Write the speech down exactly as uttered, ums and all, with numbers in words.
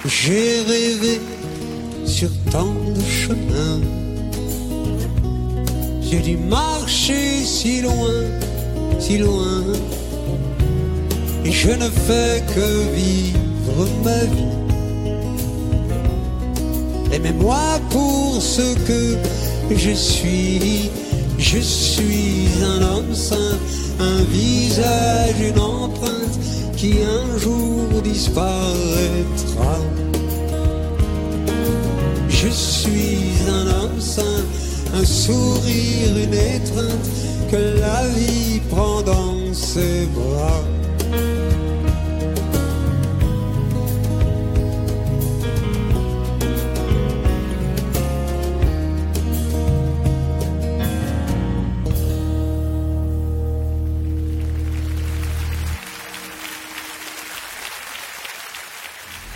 J'ai rêvé sur tant de chemins, j'ai dû marcher si loin, si loin, et je ne fais que vivre ma vie. Aimez-moi pour ce que je suis, je suis un homme sain, un visage, une empreinte qui un jour disparaîtra. Je suis un homme sain, un sourire, une étreinte que la vie prend dans ses bras.